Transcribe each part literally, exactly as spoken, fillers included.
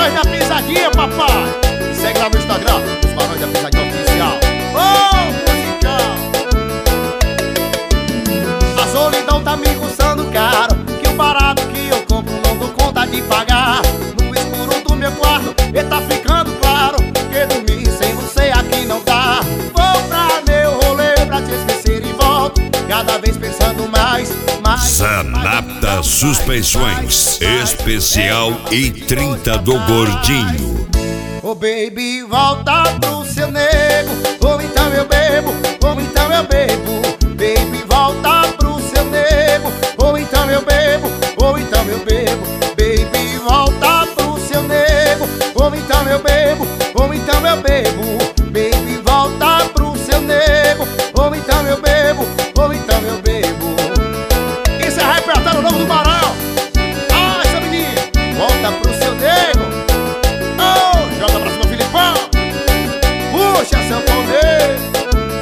Barões da Pisadinha, papai. Me segue lá no Instagram, os Barões da Pisadinha Oficial. Ô, musical. A solidão tá me custando caro, que o barato que eu compro não dou conta de pagar. No escuro do meu quarto, e tá ficando claro que dormir sem você aqui não dá. Vou pra meu rolê pra te esquecer e volto, cada vez pensando mais, mais. Zanata Suspensões, especial I trinta do Gordinho. Ô, baby, volta pro seu nego, ou então eu bebo, ou então eu bebo. Baby, volta pro seu nego, ou então eu bebo, ou então eu bebo. Baby, volta pro seu nego, ou então eu bebo, ou então eu bebo. Baby, volta pro seu nego, ou então eu bebo, ou então eu bebo. Isso é repertório novo do Barão. Ah, essa menina, volta pro seu nego. Oh, joga pra cima, Filipão. Puxa, sanfoneiro.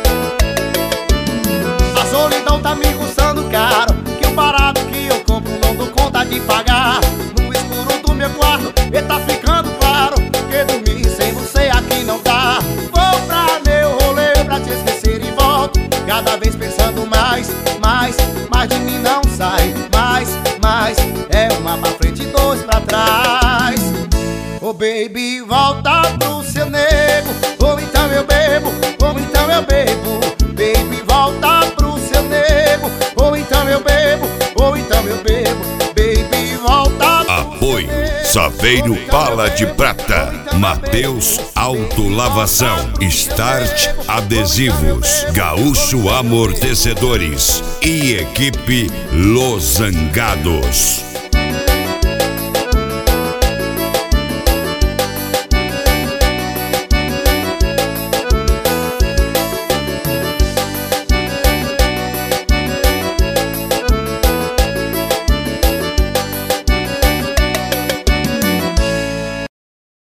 A solidão tá me custando caro, que o barato que eu compro não dou conta de pagar. No escuro do meu quarto, e tá ficando claro que dormir sem você aqui não dá. Vou pra meu rolê pra te esquecer e volto, cada vez pensando mais, mais, mais de mim não sai. Mais, mais, é uma pra frente e dois pra trás. Oh, baby, volta pro seu nego, ou então eu bebo, ou então eu bebo. Baby, volta pro seu nego, ou então eu bebo, ou então eu bebo. Baby, volta pro Apoio Saveiro Bala de Prata, Mateus Autolavação, Start Adesivos, Gaúcho Amortecedores e equipe Los Zangados.